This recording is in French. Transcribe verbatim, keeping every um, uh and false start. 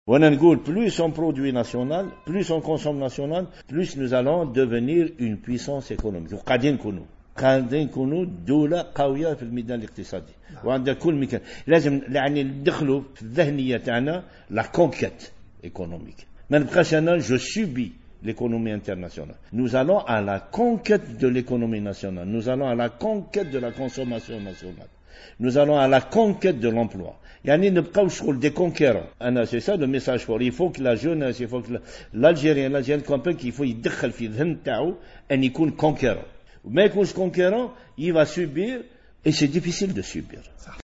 Plus on produit national, plus on consomme national, plus nous allons devenir une puissance économique. وقاعدين نكونوا قاعدين نكونوا دولة قوية في الميدان الاقتصادي. وعندنا كل مكان لازم يعني ندخلوا في الذهنية تاعنا la conquête économique. ما نبقاش أنا je subis l'économie internationale. Nous allons à la conquête de l'économie nationale. Nous allons à la conquête de la consommation nationale. Nous allons à la conquête de l'emploi. يعني نبقاو شغل des conquérants. أنا c'est ça le message fort. Il faut que la jeunesse, il faut que l'Algérien, l'Algérien comprenne qu'il faut يدخل في الذهن تاعو أن يكون conquérant. ما يكونش conquérant, il va subir et c'est difficile de subir.